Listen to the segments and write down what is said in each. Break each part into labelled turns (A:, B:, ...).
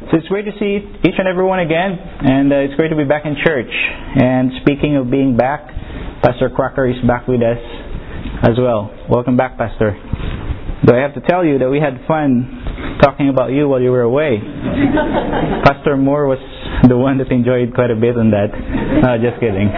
A: So it's great to see each and every one again, and it's great to be back in church. And speaking of being back, Pastor Crocker is back with us as well. Welcome back, Pastor. Though I have to tell you that we had fun talking about you while you were away. Pastor Moore was the one that enjoyed quite a bit on that. No, just kidding.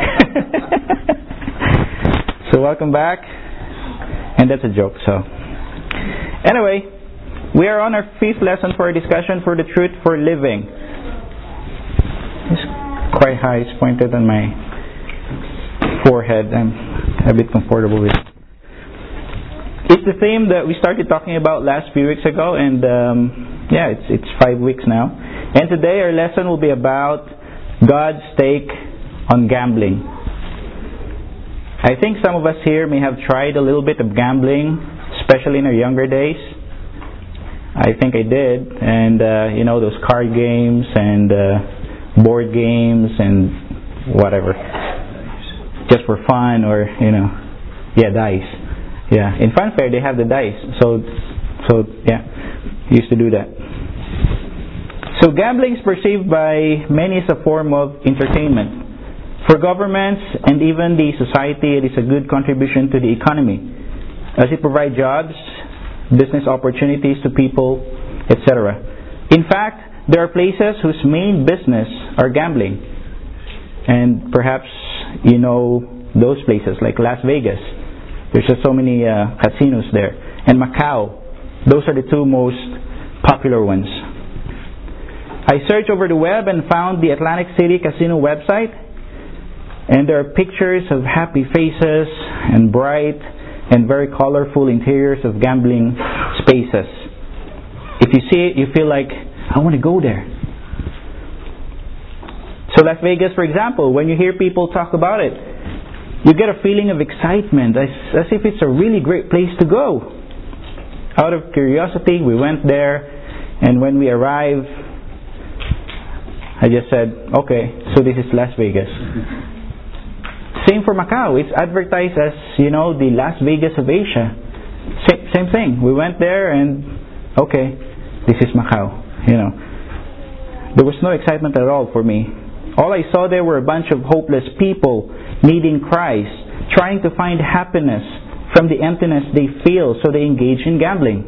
A: So welcome back. And that's a joke, so. Anyway, we are on our 5th lesson for our discussion for the truth for living. It's quite high. It's pointed on my forehead. I'm a bit comfortable with it. It's the theme that we started talking about last few weeks ago, and it's 5 weeks now. And today our lesson will be about God's take on gambling. I think some of us here may have tried a little bit of gambling, especially in our younger days. I think I did. And, those card games and board games and whatever. Just for fun or, dice. Yeah, in Funfair they have the dice. So used to do that. So gambling is perceived by many as a form of entertainment. For governments and even the society, it is a good contribution to the economy, as it provides jobs, business opportunities to people, etc. In fact, there are places whose main business are gambling. And perhaps you know those places, like Las Vegas. There's just so many casinos there. And Macau. Those are the two most popular ones. I searched over the web and found the Atlantic City Casino website. And there are pictures of happy faces and bright and very colorful interiors of gambling spaces. If you see it, you feel like, I want to go there. So Las Vegas, for example, when you hear people talk about it, you get a feeling of excitement, as if it's a really great place to go. Out of curiosity, we went there, and when we arrived, I just said, okay, so this is Las Vegas. Same for Macau. It's advertised as, the Las Vegas of Asia. Same thing. We went there and, okay, this is Macau. There was no excitement at all for me. All I saw there were a bunch of hopeless people needing Christ, trying to find happiness from the emptiness they feel, so they engage in gambling.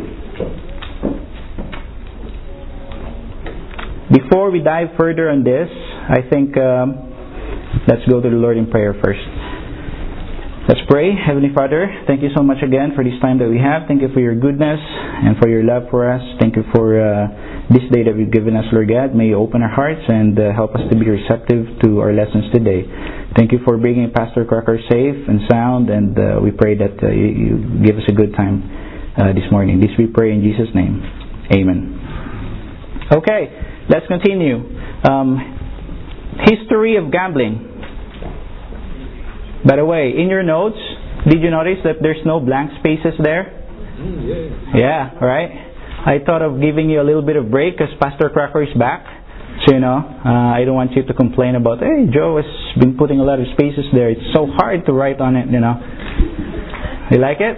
A: Before we dive further on this, I think let's go to the Lord in prayer first. Let's pray. Heavenly Father, thank you so much again for this time that we have. Thank you for your goodness and for your love for us. Thank you for this day that you've given us, Lord God. May you open our hearts and help us to be receptive to our lessons today. Thank you for bringing Pastor Crocker safe and sound, and we pray that you give us a good time this morning. This we pray in Jesus' name. Amen. Okay, let's continue. History of gambling. By the way, in your notes, did you notice that there's no blank spaces there? Yeah, right? I thought of giving you a little bit of break because Pastor Crocker is back. So, I don't want you to complain about, hey, Joe has been putting a lot of spaces there. It's so hard to write on it, You like it?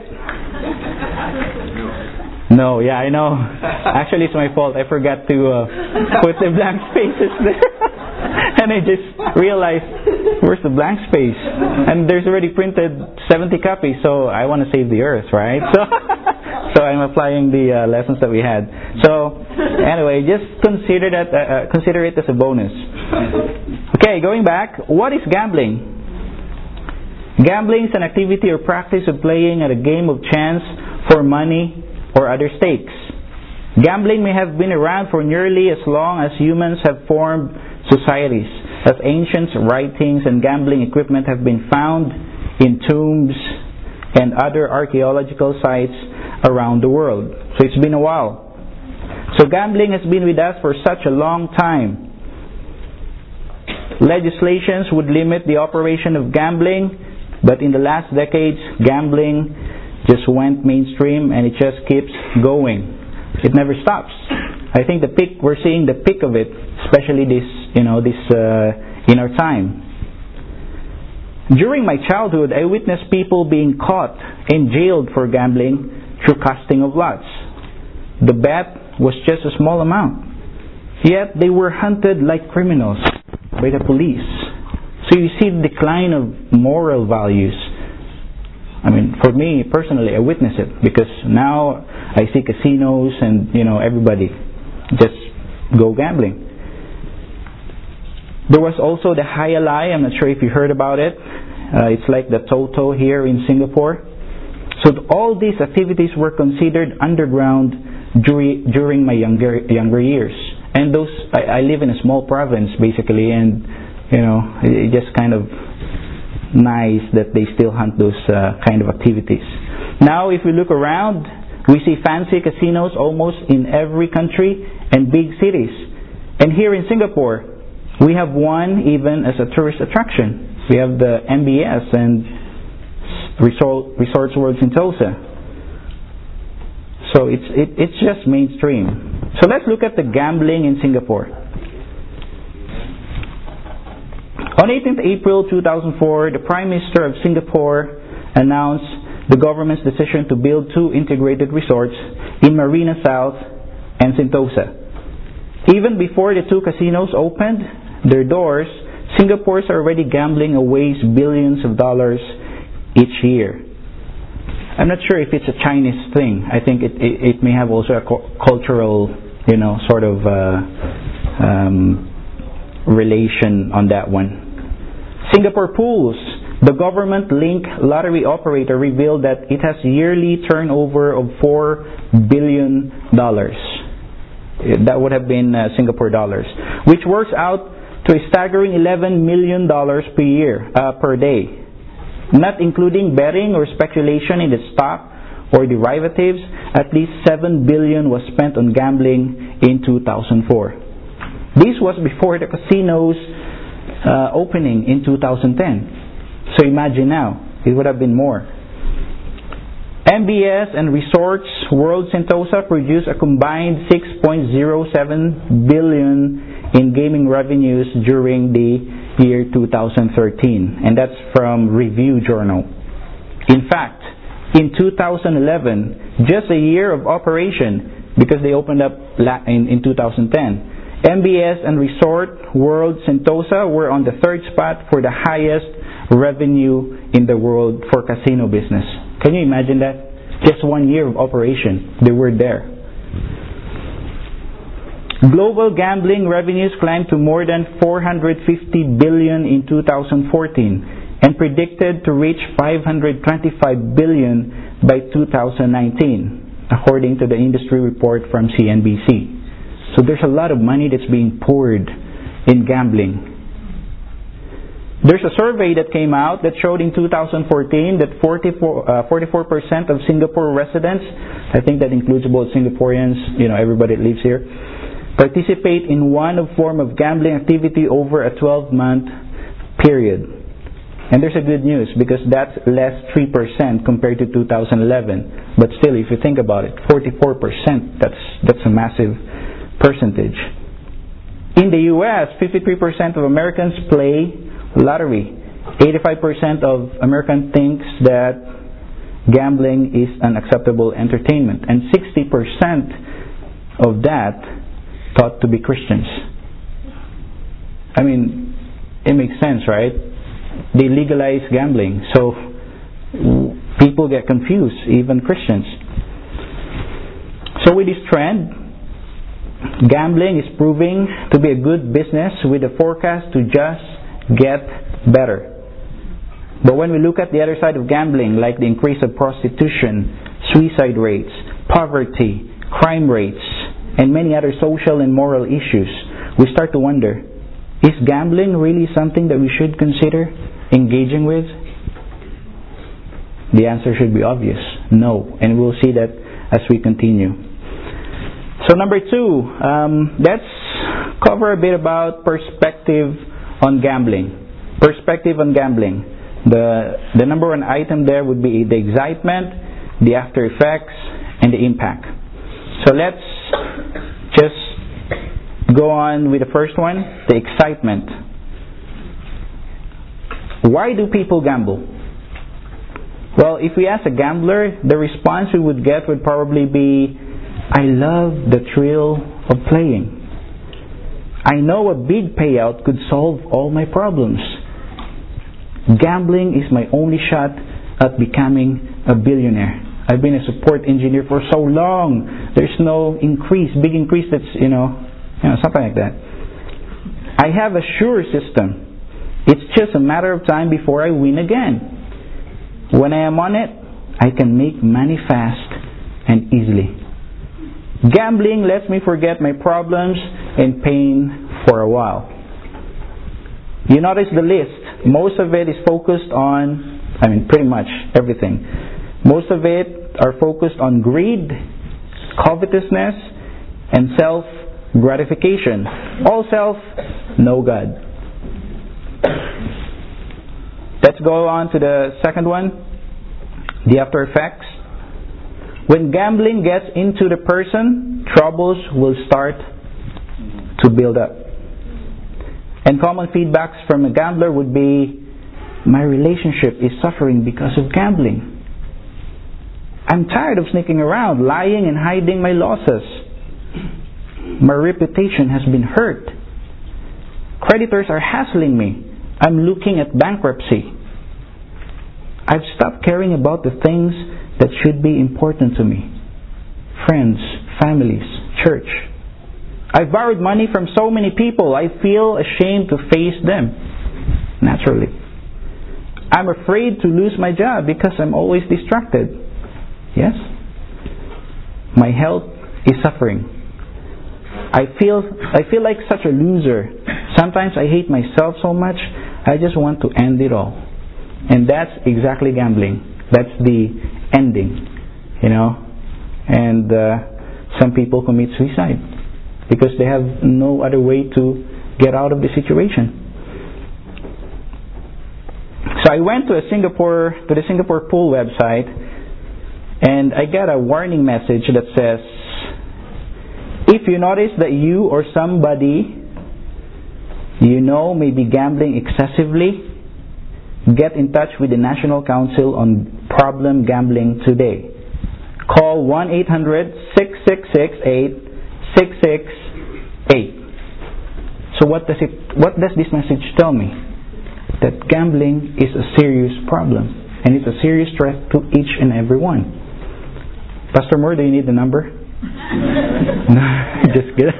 A: No, yeah, I know. Actually, it's my fault. I forgot to put the blank spaces there. And I just realized, where's the blank space? And there's already printed 70 copies, so I want to save the earth, right? So I'm applying the lessons that we had. So anyway, just consider it as a bonus. Okay, going back, what is gambling? Gambling is an activity or practice of playing at a game of chance for money or other stakes. Gambling may have been around for nearly as long as humans have formed societies, as ancient writings and gambling equipment have been found in tombs and other archaeological sites around the world. So it's been a while. So gambling has been with us for such a long time. Legislations would limit the operation of gambling, but in the last decades, gambling just went mainstream and it just keeps going. It never stops. I think we're seeing the peak of it, especially in our time. During my childhood, I witnessed people being caught and jailed for gambling through casting of lots. The bet was just a small amount. Yet they were hunted like criminals by the police. So you see the decline of moral values. I mean, for me personally, I witness it because now I see casinos and everybody just go gambling. There was also the Jaya Alai. I'm not sure if you heard about it. It's like the Toto here in Singapore. So all these activities were considered underground during my younger years. And those, I live in a small province basically, and it's just kind of nice that they still hunt those kind of activities. Now, if we look around, we see fancy casinos almost in every country and big cities. And here in Singapore, we have one even as a tourist attraction. We have the MBS and Resorts World Sentosa. So it's just mainstream. So let's look at the gambling in Singapore. On 18th April 2004, the Prime Minister of Singapore announced the government's decision to build 2 integrated resorts in Marina South and Sentosa. Even before the 2 casinos opened their doors, Singapore's are already gambling away billions of dollars each year. I'm not sure if it's a Chinese thing. I think it may have also a cultural, sort of relation on that one. Singapore Pools, the government-linked lottery operator, revealed that it has yearly turnover of $4 billion. That would have been Singapore dollars, which works out to a staggering $11 million per day. Not including betting or speculation in the stock or derivatives, at least $7 billion was spent on gambling in 2004. This was before the casinos opening in 2010. So imagine now, it would have been more. MBS and Resorts World Sentosa produced a combined $6.07 billion in gaming revenues during the year 2013, and that's from Review Journal. In fact, in 2011, just a year of operation, because they opened up in 2010, MBS and Resort World Sentosa were on the 3rd spot for the highest revenue in the world for casino business. Can you imagine that? Just 1 year of operation, they were there. Global gambling revenues climbed to more than $450 billion in 2014 and predicted to reach $525 billion by 2019, according to the industry report from CNBC. So there's a lot of money that's being poured in gambling. There's a survey that came out that showed in 2014 that 44% of Singapore residents, I think that includes both Singaporeans, everybody that lives here, participate in one form of gambling activity over a 12-month period. And there's a good news because that's less 3% compared to 2011. But still, if you think about it, 44%, that's a massive percentage. In the US, 53% of Americans play lottery. 85% of Americans thinks that gambling is an acceptable entertainment. And 60% of that thought to be Christians. I mean, it makes sense, right? They legalize gambling, so people get confused, even Christians. So with this trend, gambling is proving to be a good business with a forecast to just get better. But when we look at the other side of gambling, like the increase of prostitution, suicide rates, poverty, crime rates, and many other social and moral issues, we start to wonder, is gambling really something that we should consider engaging with? The answer should be obvious, no. And we'll see that as we continue. So number 2, let's cover a bit about perspective on gambling. Perspective on gambling. The number 1 item there would be the excitement, the after effects, and the impact. So let's just go on with the first one, the excitement. Why do people gamble? Well, if we ask a gambler, the response we would get would probably be, I love the thrill of playing. I know a big payout could solve all my problems. Gambling is my only shot at becoming a billionaire. I've been a support engineer for so long. There's no big increase that's, something like that. I have a sure system. It's just a matter of time before I win again. When I am on it, I can make money fast and easily. Gambling lets me forget my problems and pain for a while. You notice the list. Most of it is focused on, pretty much everything. Most of it are focused on greed, covetousness, and self-gratification. All self, no God. Let's go on to the second one, the after effects. When gambling gets into the person, troubles will start to build up. And common feedbacks from a gambler would be, my relationship is suffering because of gambling. I'm tired of sneaking around, lying and hiding my losses. My reputation has been hurt. Creditors are hassling me. I'm looking at bankruptcy. I've stopped caring about the things that should be important to me. Friends, families, church. I've borrowed money from so many people, I feel ashamed to face them. Naturally. I'm afraid to lose my job because I'm always distracted. Yes? My health is suffering. I feel like such a loser. Sometimes I hate myself so much, I just want to end it all. And that's exactly gambling. That's the ending. And some people commit suicide because they have no other way to get out of the situation. So I went to the Singapore Pool website, and I got a warning message that says, if you notice that you or somebody you know may be gambling excessively, get in touch with the National Council on Problem Gambling today. Call 1-800-666-8668. So what does this message tell me? That gambling is a serious problem, and it's a serious threat to each and every one. Pastor Moore, do you need the number? No, just kidding.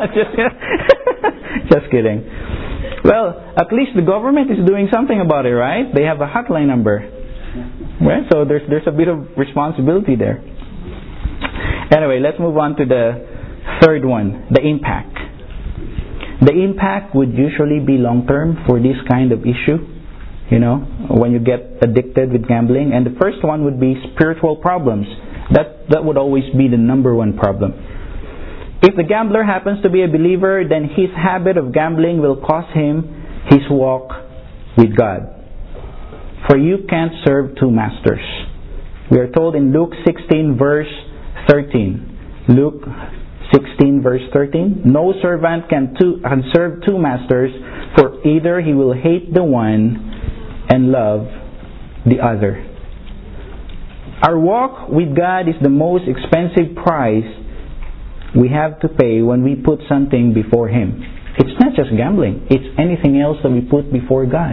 A: Just kidding. Well, at least the government is doing something about it, right? They have a hotline number. Right? So there's a bit of responsibility there. Anyway, let's move on to the third one, the impact. The impact would usually be long-term for this kind of issue, when you get addicted with gambling. And the first one would be spiritual problems. That would always be the number one problem. If the gambler happens to be a believer, then his habit of gambling will cost him his walk with God. For you can't serve two masters. We are told in Luke 16 verse 13. Luke 16 verse 13. No servant can serve two masters, for either he will hate the one and love the other. Our walk with God is the most expensive price we have to pay when we put something before Him. It's not just gambling. It's anything else that we put before God.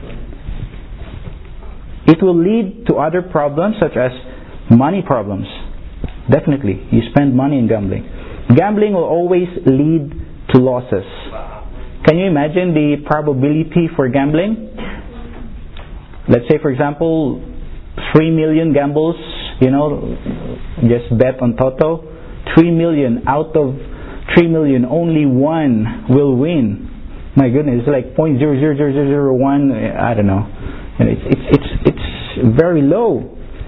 A: It will lead to other problems such as money problems. Definitely, you spend money in gambling. Gambling will always lead to losses. Can you imagine the probability for gambling? Let's say, for example, 3 million gambles, just bet on Toto. 3 million out of 3 million, only one will win. My goodness, it's like 0.00001. I don't know. And it's very low.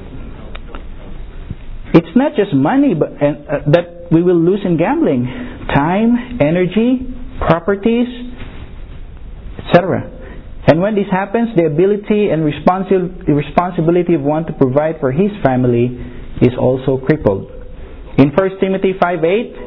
A: It's not just money, but that we will lose in gambling: time, energy, properties, etc. And when this happens, the ability and responsibility of one to provide for his family is also crippled. In 1 Timothy 5:8,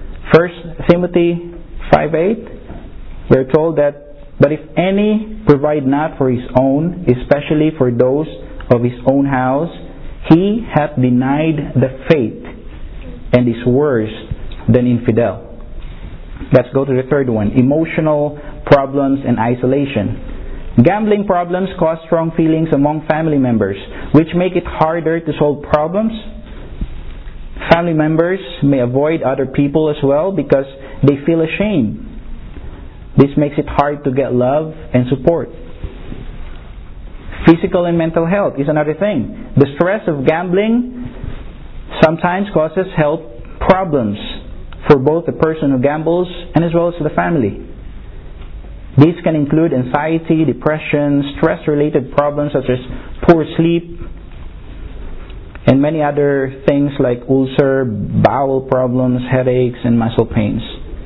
A: we're told that, but if any provide not for his own, especially for those of his own house, he hath denied the faith and is worse than infidel. Let's go to the third one. Emotional problems and isolation. Gambling problems cause strong feelings among family members, which make it harder to solve problems. Family members may avoid other people as well because they feel ashamed. This makes it hard to get love and support. Physical and mental health is another thing. The stress of gambling sometimes causes health problems for both the person who gambles and as well as the family. These can include anxiety, depression, stress-related problems such as poor sleep, and many other things like ulcer, bowel problems, headaches, and muscle pains.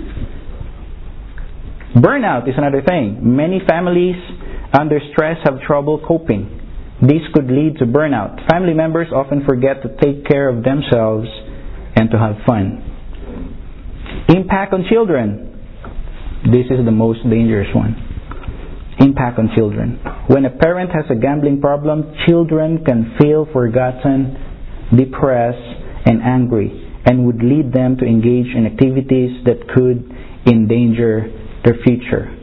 A: Burnout is another thing. Many families under stress have trouble coping. This could lead to burnout. Family members often forget to take care of themselves and to have fun. Impact on children. This is the most dangerous one. Impact on children. When a parent has a gambling problem, children can feel forgotten, depressed, and angry, and would lead them to engage in activities that could endanger their future.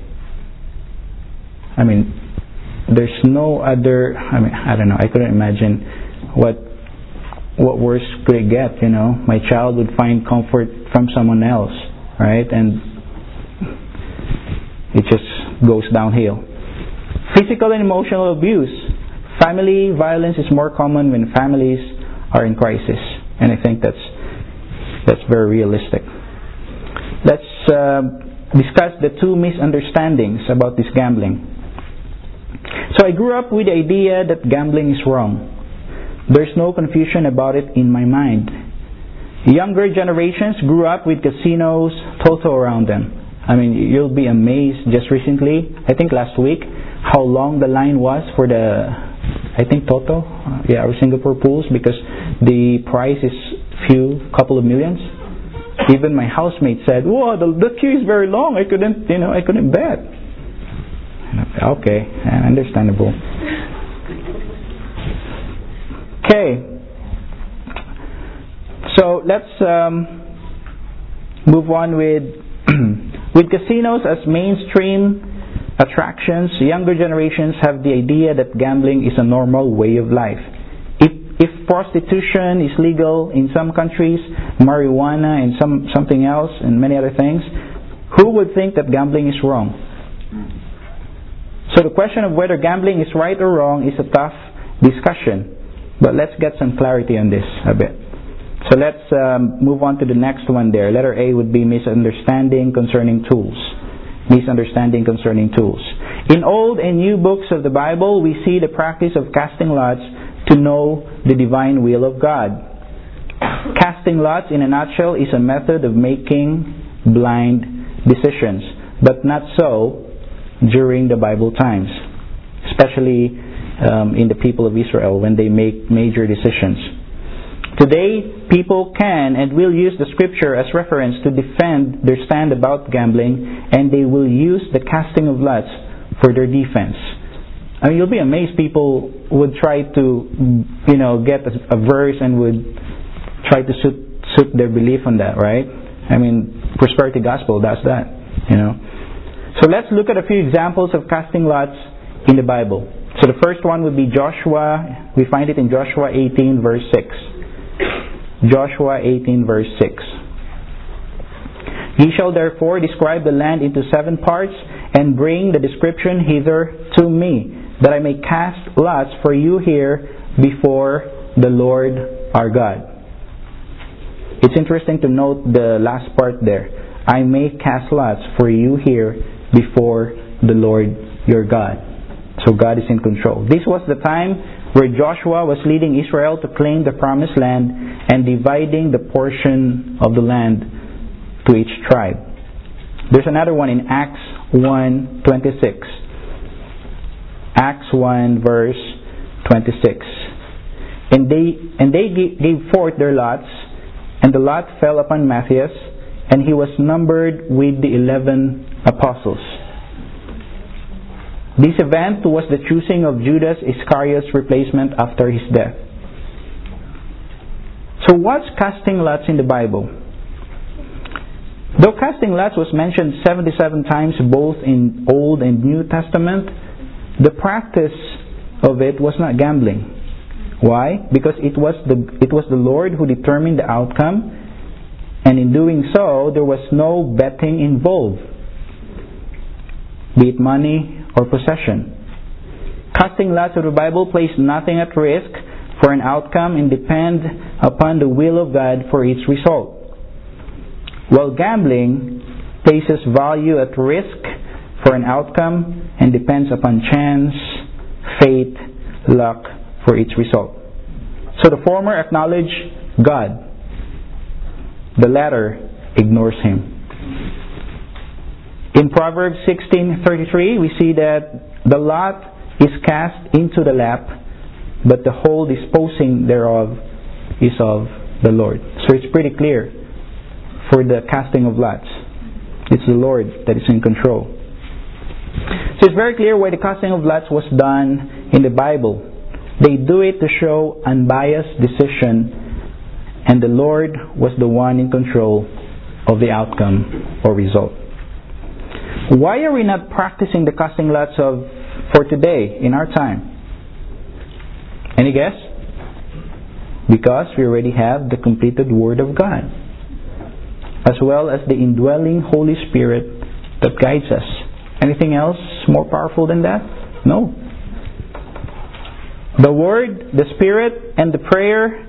A: There's no other, I don't know, I couldn't imagine what worse could it get, My child would find comfort from someone else, right? And it just goes downhill. Physical and emotional abuse. Family violence is more common when families are in crisis, and I think that's very realistic. Let's discuss the two misunderstandings about this gambling. So I grew up with the idea that gambling is wrong. There's no confusion about it in my mind. Younger generations grew up with casinos, Toto around them. You'll be amazed just recently, I think last week, how long the line was for the, Toto, or Singapore pools, because the price is couple of millions. Even my housemate said, "Whoa, the queue is very long. I couldn't bet." Okay, understandable. Okay, so let's move on with with casinos as mainstream attractions. Younger generations have the idea that gambling is a normal way of life. If prostitution is legal in some countries, marijuana and something else, and many other things, who would think that gambling is wrong? So the question of whether gambling is right or wrong is a tough discussion. But let's get some clarity on this a bit. So let's move on to the next one there. Letter A would be misunderstanding concerning tools. Misunderstanding concerning tools. In Old and New books of the Bible, we see the practice of casting lots to know the divine will of God. Casting lots, in a nutshell, is a method of making blind decisions, but not so during the Bible times, especially in the people of Israel when they make major decisions. Today, people can and will use the scripture as reference to defend their stand about gambling, and they will use the casting of lots for their defense. You'll be amazed. People would try to, get a verse and would try to suit their belief on that, right? Prosperity Gospel does that, So let's look at a few examples of casting lots in the Bible. So the first one would be Joshua. We find it in Joshua 18 verse 6. Joshua 18 verse 6. Ye shall therefore describe the land into 7 parts, and bring the description hither to me, that I may cast lots for you here before the Lord our God. It's interesting to note the last part there. I may cast lots for you here before the Lord your God. So God is in control. This was the time where Joshua was leading Israel to claim the promised land and dividing the portion of the land to each tribe. There's another one in Acts 1:26. Acts 1 verse 26. And they gave forth their lots, and the lot fell upon Matthias, and he was numbered with the 11 apostles. This event was the choosing of Judas Iscariot's replacement after his death. So what's casting lots in the Bible? Though casting lots was mentioned 77 times both in Old and New Testament, the practice of it was not gambling. Why? Because it was the Lord who determined the outcome, and in doing so, there was no betting involved, be it money or possession. Casting lots of the Bible placed nothing at risk for an outcome and depend upon the will of God for its result. While gambling places value at risk for an outcome and depends upon chance, fate, luck for its result. So the former acknowledges God. The latter ignores Him. In Proverbs 16:33, we see that the lot is cast into the lap, but the whole disposing thereof is of the Lord. So it's pretty clear for the casting of lots. It's the Lord that is in control. So it's very clear why the casting of lots was done in the Bible. They do it to show unbiased decision, and the Lord was the one in control of the outcome or result. Why are we not practicing the casting lots for today, in our time? Any guess? Because we already have the completed Word of God, as well as the indwelling Holy Spirit that guides us. Anything else more powerful than that? No. The Word, the Spirit, and the prayer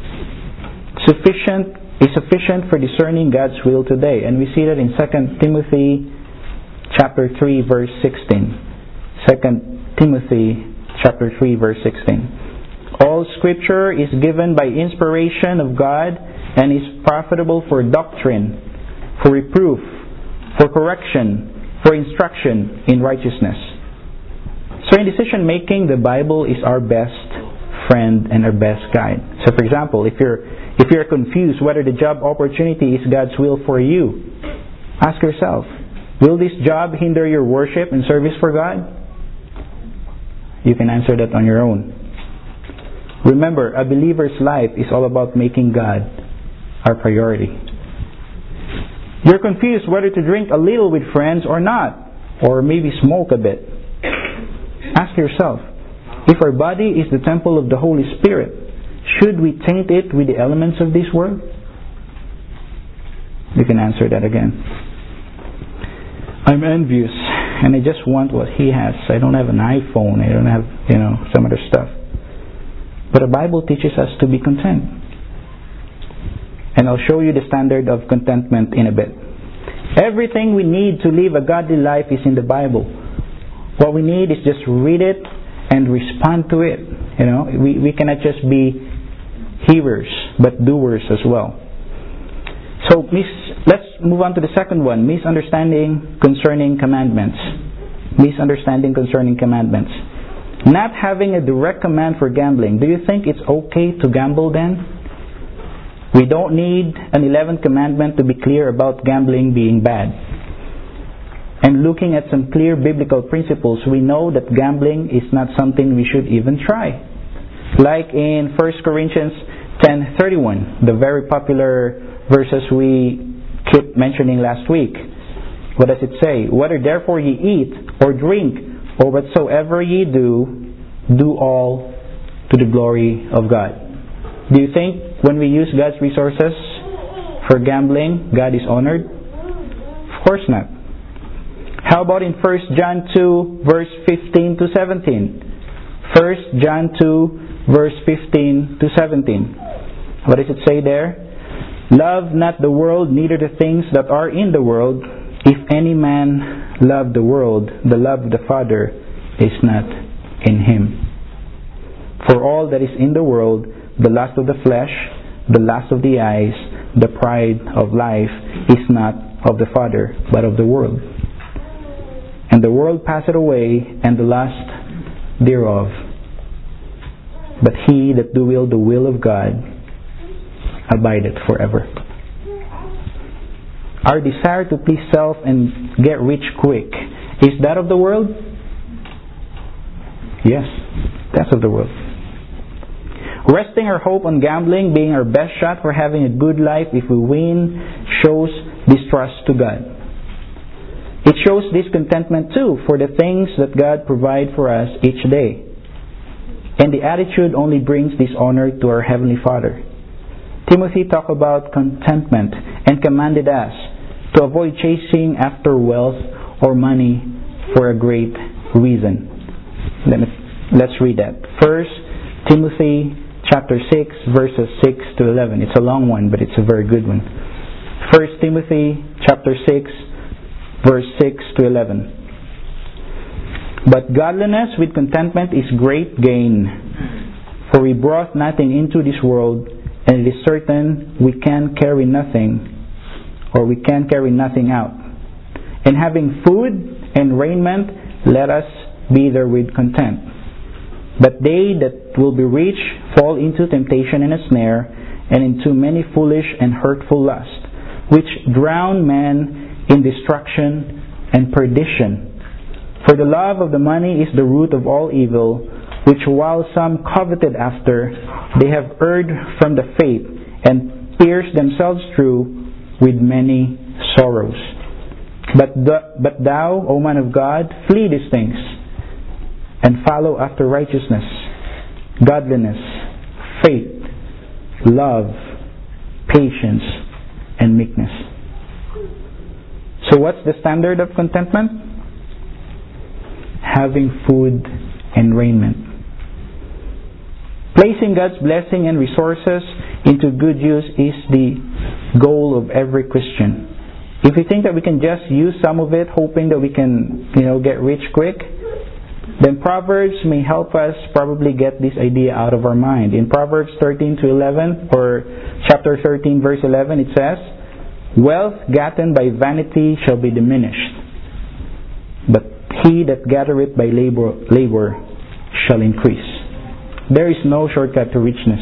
A: is sufficient for discerning God's will today. And we see that in 2 Timothy chapter 3 verse 16. 2 Timothy chapter 3 verse 16. All Scripture is given by inspiration of God and is profitable for doctrine, for reproof, for correction, for instruction in righteousness. So in decision making, the Bible is our best friend and our best guide. So for example, if you're confused whether the job opportunity is God's will for you, ask yourself, will this job hinder your worship and service for God? You can answer that on your own. Remember, a believer's life is all about making God our priority. You're confused whether to drink a little with friends or not, or maybe smoke a bit. Ask yourself, if our body is the temple of the Holy Spirit, should we taint it with the elements of this world? You can answer that again. I'm envious and I just want what he has. I don't have an iPhone. I don't have, some other stuff. But the Bible teaches us to be content. And I'll show you the standard of contentment in a bit. Everything we need to live a godly life is in the Bible. What we need is just read it and respond to it. We cannot just be hearers, but doers as well. So let's move on to the second one, misunderstanding concerning commandments. Misunderstanding concerning commandments. Not having a direct command for gambling. Do you think it's okay to gamble then? We don't need an 11th commandment to be clear about gambling being bad. And looking at some clear biblical principles, we know that gambling is not something we should even try. Like in 1 Corinthians 10:31, the very popular verses we kept mentioning last week. What does it say? Whether therefore ye eat or drink or whatsoever ye do, do all to the glory of God. Do you think when we use God's resources for gambling, God is honored? Of course not. How about in 1 John 2 verse 15 to 17? 1 John 2 verse 15 to 17. What does it say there? Love not the world, neither the things that are in the world. If any man love the world, the love of the Father is not in him. For all that is in the world, the lust of the flesh, the lust of the eyes, the pride of life, is not of the Father, but of the world. And the world passeth away, and the lust thereof. But he that doeth the will of God abideth forever. Our desire to please self and get rich quick, is that of the world? Yes, that's of the world. Resting our hope on gambling being our best shot for having a good life if we win shows distrust to God. It shows discontentment too for the things that God provides for us each day. And the attitude only brings dishonor to our Heavenly Father. Timothy talked about contentment and commanded us to avoid chasing after wealth or money for a great reason. Let's read that. 1 Timothy chapter 6 verses 6 to 11. It's a long one, but it's a very good one. 1 Timothy chapter 6 verse 6 to 11. But godliness with contentment is great gain. For we brought nothing into this world, and it is certain we can carry nothing out. And having food and raiment, let us be therewith content. But they that will be rich fall into temptation and a snare, and into many foolish and hurtful lusts, which drown men in destruction and perdition. For the love of the money is the root of all evil, which while some coveted after, they have erred from the faith, and pierced themselves through with many sorrows. But thou, O man of God, flee these things, and follow after righteousness, godliness, faith, love, patience, and meekness. So what's the standard of contentment? Having food and raiment. Placing God's blessing and resources into good use is the goal of every Christian. If we think that we can just use some of it hoping that we can, get rich quick, then Proverbs may help us probably get this idea out of our mind. In Proverbs 13 to 11, or chapter 13 verse 11, it says, "Wealth gotten by vanity shall be diminished, but he that gathereth by labor shall increase." There is no shortcut to richness.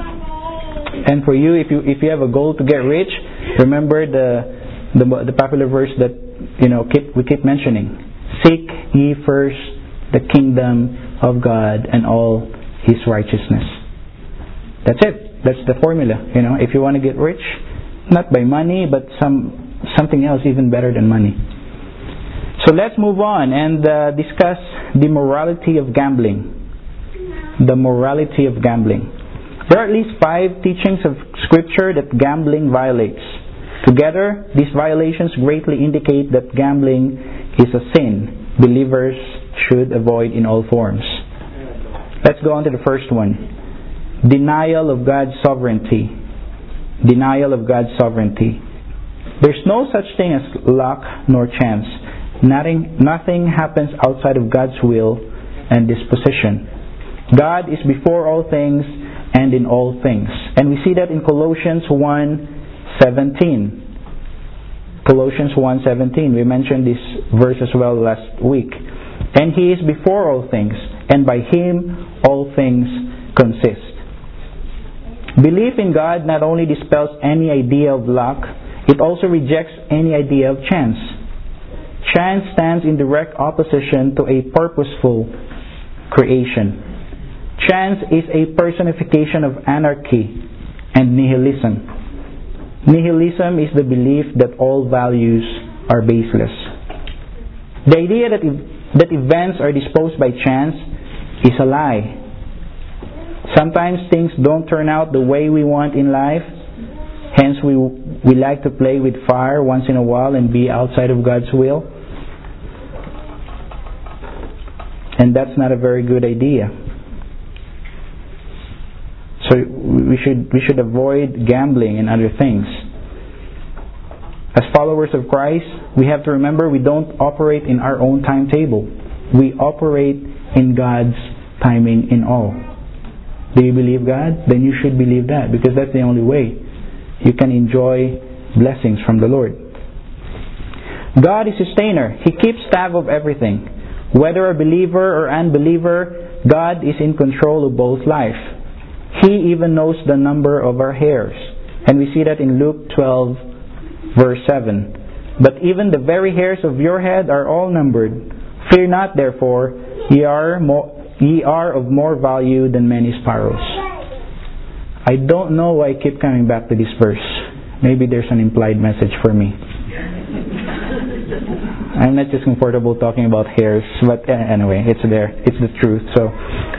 A: And for you, if you have a goal to get rich, remember the popular verse that we keep mentioning: "Seek ye first the kingdom of God and all His righteousness." That's it. That's the formula. If you want to get rich, not by money, but something else even better than money. So let's move on and discuss the morality of gambling. The morality of gambling. There are at least 5 teachings of Scripture that gambling violates. Together, these violations greatly indicate that gambling is a sin believers should avoid in all forms. Let's go on to the first one. Denial of God's sovereignty. Denial of God's sovereignty. There's no such thing as luck nor chance. Nothing happens outside of God's will and disposition. God is before all things and in all things. And we see that in Colossians 1:17. Colossians 1:17. We mentioned this verse as well last week. "And He is before all things, and by Him all things consist." Belief in God not only dispels any idea of luck, it also rejects any idea of chance. Chance stands in direct opposition to a purposeful creation. Chance is a personification of anarchy and nihilism. Nihilism is the belief that all values are baseless. The idea that events are disposed by chance is a lie. Sometimes things don't turn out the way we want in life. Hence we like to play with fire once in a while and be outside of God's will. And that's not a very good idea. So we should avoid gambling and other things. As followers of Christ, we have to remember we don't operate in our own timetable. We operate in God's timing in all. Do you believe God? Then you should believe that, because that's the only way you can enjoy blessings from the Lord. God is sustainer. He keeps tab of everything. Whether a believer or unbeliever, God is in control of both life. He even knows the number of our hairs. And we see that in Luke 12, verse 7. "But even the very hairs of your head are all numbered. Fear not, therefore, ye are of more value than many sparrows." I don't know why I keep coming back to this verse. Maybe there's an implied message for me. I'm not just comfortable talking about hairs, but anyway, it's there. It's the truth. So,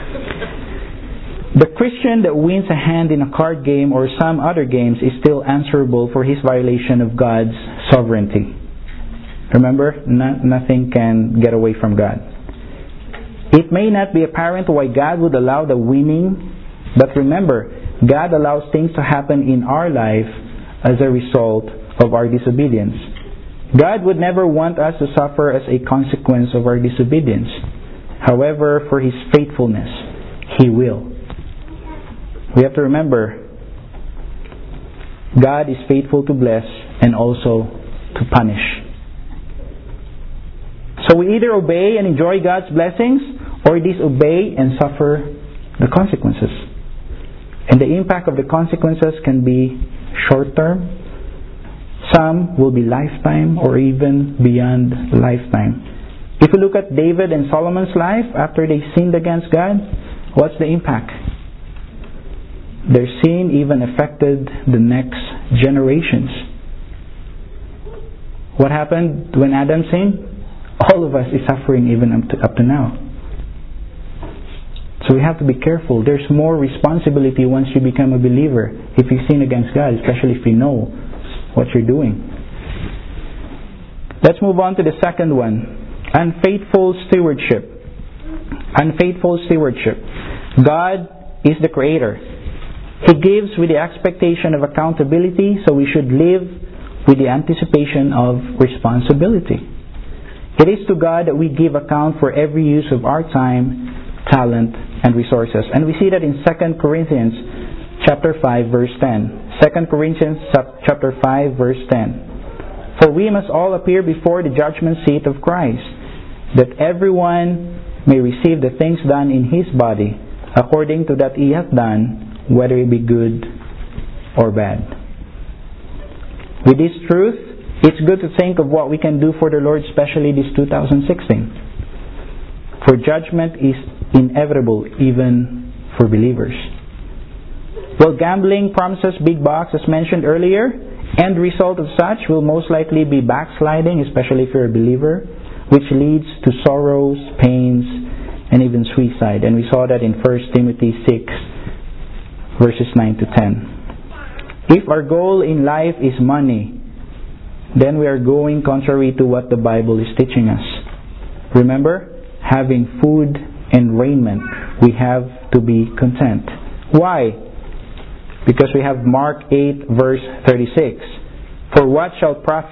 A: the Christian that wins a hand in a card game or some other games is still answerable for his violation of God's sovereignty. Remember, nothing can get away from God. It may not be apparent why God would allow the winning, but remember, God allows things to happen in our life as a result of our disobedience. God would never want us to suffer as a consequence of our disobedience. However, for His faithfulness, He will. We have to remember, God is faithful to bless and also to punish. So we either obey and enjoy God's blessings or disobey and suffer the consequences. And the impact of the consequences can be short-term. Some will be lifetime or even beyond lifetime. If we look at David and Solomon's life after they sinned against God, what's the impact? Their sin even affected the next generations. What happened when Adam sinned? All of us is suffering even up to now. So we have to be careful. There's more responsibility once you become a believer if you sin against God, especially if you know what you're doing. Let's move on to the second one. Unfaithful stewardship. Unfaithful stewardship. God is the Creator. He gives with the expectation of accountability, so we should live with the anticipation of responsibility. It is to God that we give account for every use of our time, talent, and resources. And we see that in 2 Corinthians chapter 5 verse 10. 2 Corinthians chapter 5 verse 10. For we must all appear before the judgment seat of Christ, that everyone may receive the things done in his body, according to that he hath done, whether it be good or bad. With this truth, it's good to think of what we can do for the Lord, especially this 2016. For judgment is inevitable even for believers. Well, gambling promises big bucks as mentioned earlier. End result of such will most likely be backsliding, especially if you're a believer, which leads to sorrows, pains, and even suicide. And we saw that in 1 Timothy 6 verses 9 to 10. If our goal in life is money, then we are going contrary to what the Bible is teaching us. Remember, having food and raiment, we have to be content. Why? Because we have Mark 8 verse 36. For what shall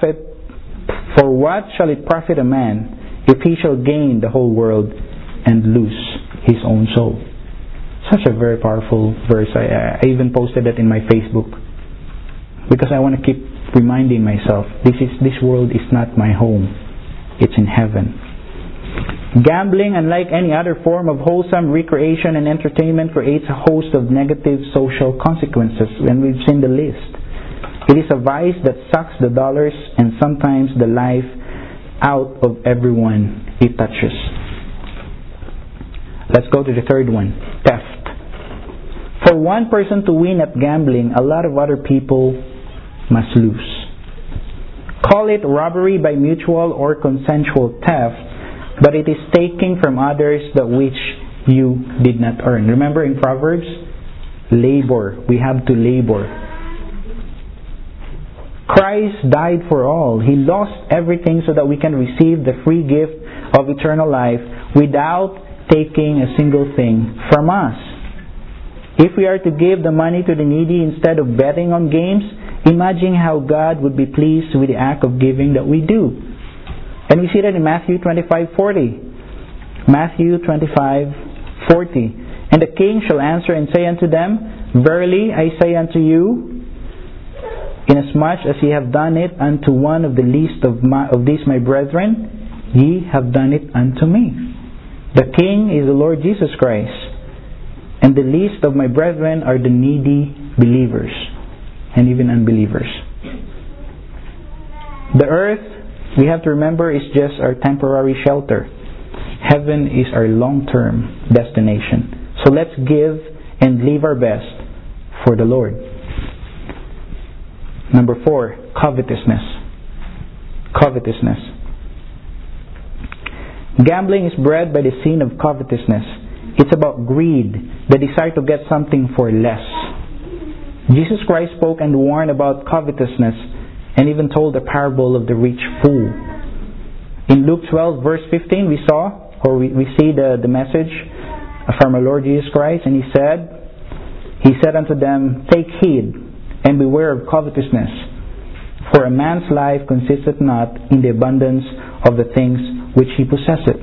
A: it profit a man if he shall gain the whole world and lose his own soul? Such a very powerful verse. I even posted it in my Facebook because I want to keep reminding myself, this world is not my home. It's in heaven. Gambling, unlike any other form of wholesome recreation and entertainment, creates a host of negative social consequences, and we've seen the list. It is a vice that sucks the dollars and sometimes the life out of everyone it touches. Let's go to the third one, theft. For one person to win at gambling, a lot of other people must lose. Call it robbery by mutual or consensual theft, but it is taking from others that which you did not earn. Remember in Proverbs, labor. We have to labor. Christ died for all. He lost everything so that we can receive the free gift of eternal life without taking a single thing from us. If we are to give the money to the needy instead of betting on games, imagine how God would be pleased with the act of giving that we do. And we see that in Matthew 25:40. Matthew 25:40. And the king shall answer and say unto them, Verily I say unto you, inasmuch as ye have done it unto one of the least of these my brethren, ye have done it unto me. The king is the Lord Jesus Christ. And the least of my brethren are the needy believers and even unbelievers. The earth, we have to remember, is just our temporary shelter. Heaven is our long-term destination. So let's give and live our best for the Lord. Number 4, covetousness. Covetousness. Gambling is bred by the sin of covetousness. It's about greed, the desire to get something for less. Jesus Christ spoke and warned about covetousness and even told the parable of the rich fool. In Luke 12 verse 15 we see the message from our Lord Jesus Christ, and He said unto them, Take heed and beware of covetousness, for a man's life consisteth not in the abundance of the things which he possesseth.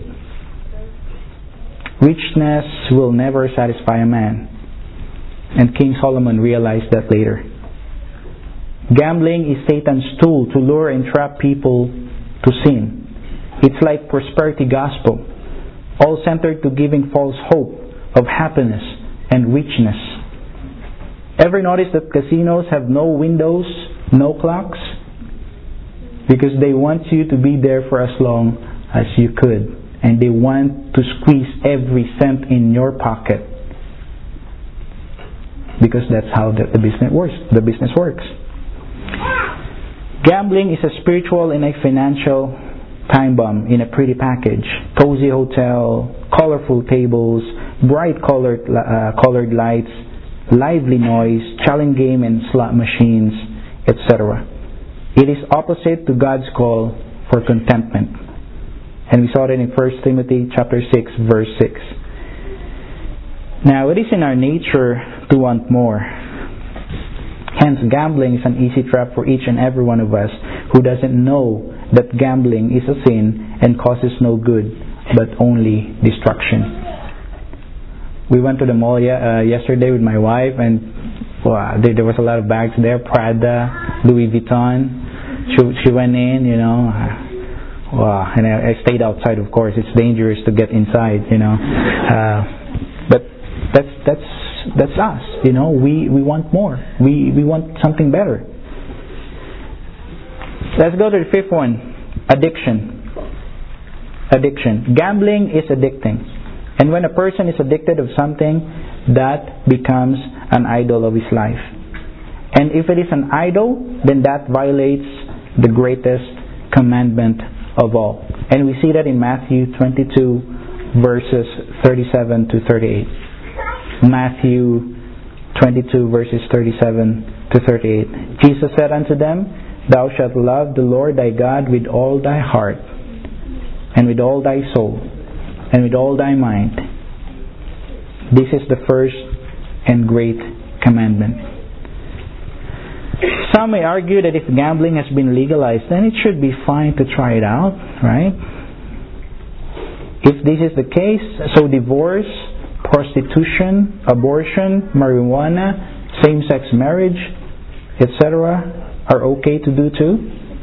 A: Richness will never satisfy a man, and King Solomon realized that later. Gambling is Satan's tool to lure and trap people to sin. It's like prosperity gospel, all centered to giving false hope of happiness and richness. Ever notice that casinos have no windows, no clocks? Because they want you to be there for as long as you could. And they want to squeeze every cent in your pocket. Because that's how the business works. Gambling is a spiritual and a financial time bomb in a pretty package. Cozy hotel, colorful tables, bright colored lights, lively noise, challenge game and slot machines, etc. It is opposite to God's call for contentment. And we saw that in 1 Timothy chapter 6 verse 6. Now, it is in our nature to want more. Hence, gambling is an easy trap for each and every one of us who doesn't know that gambling is a sin and causes no good, but only destruction. We went to the mall yesterday with my wife, and there was a lot of bags there, Prada, Louis Vuitton. She went in, and I stayed outside, of course. It's dangerous to get inside, but that's us, We want more. We want something better. Let's go to the fifth one. Addiction. Gambling is addicting. And when a person is addicted of something, that becomes an idol of his life. And if it is an idol, then that violates the greatest commandment of all. And we see that in Matthew 22 verses 37 to 38. Matthew 22 verses 37 to 38. Jesus said unto them, Thou shalt love the Lord thy God with all thy heart, and with all thy soul, and with all thy mind. This is the first and great commandment. Some may argue that if gambling has been legalized, then it should be fine to try it out, right? If this is the case, so divorce, prostitution, abortion, marijuana, same-sex marriage, etc. are okay to do too?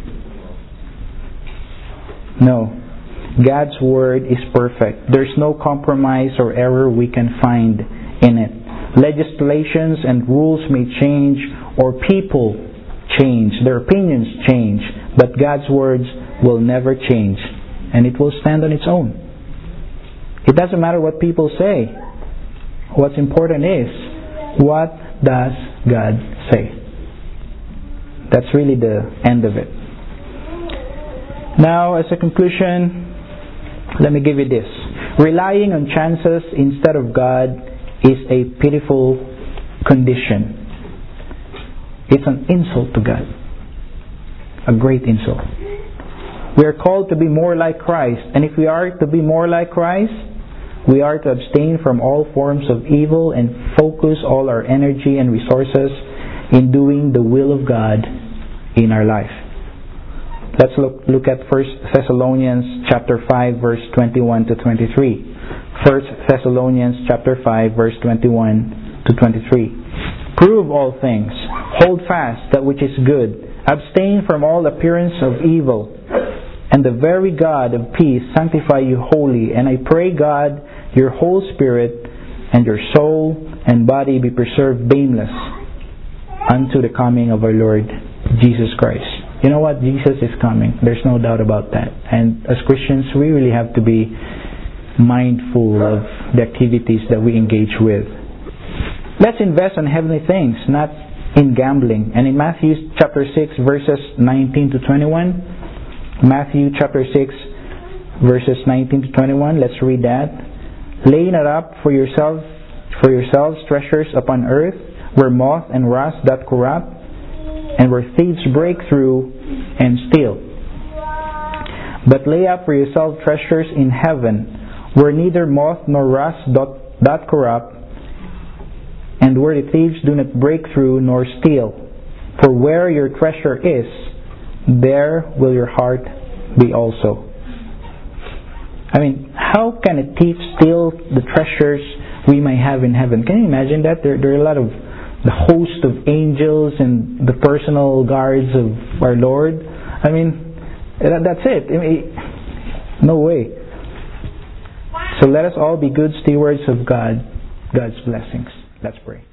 A: No. God's Word is perfect. There's no compromise or error we can find in it. Legislations and rules may change, or people change, their opinions change, but God's words will never change, and it will stand on its own. It doesn't matter what people say. What's important is, what does God say? That's really the end of it. Now, as a conclusion, let me give you this. Relying on chances instead of God is a pitiful condition. It's an insult to God. A great insult. We are called to be more like Christ. And if we are to be more like Christ, we are to abstain from all forms of evil and focus all our energy and resources in doing the will of God in our life. Let's look at 1 Thessalonians chapter 5 verse 21 to 23. 1 Thessalonians chapter 5 verse 21 to 23. Prove all things. Hold fast that which is good. Abstain from all appearance of evil. And the very God of peace sanctify you wholly. And I pray God, your whole spirit and your soul and body be preserved blameless unto the coming of our Lord Jesus Christ. You know what? Jesus is coming. There's no doubt about that. And as Christians, we really have to be mindful of the activities that we engage with. Let's invest in heavenly things, not in gambling. And in Matthew chapter 6 verses 19 to 21, Matthew chapter 6 verses 19 to 21. Let's read that. Lay not up for yourselves treasures upon earth, where moth and rust doth corrupt, and where thieves break through and steal. But lay up for yourselves treasures in heaven, where neither moth nor rust doth corrupt, and where the thieves do not break through nor steal. For where your treasure is, there will your heart be also. I mean, how can a thief steal the treasures we may have in heaven? Can you imagine that? There are a lot of the host of angels and the personal guards of our Lord. I mean, that's it. I mean, no way. So let us all be good stewards of God's blessings. Let's pray.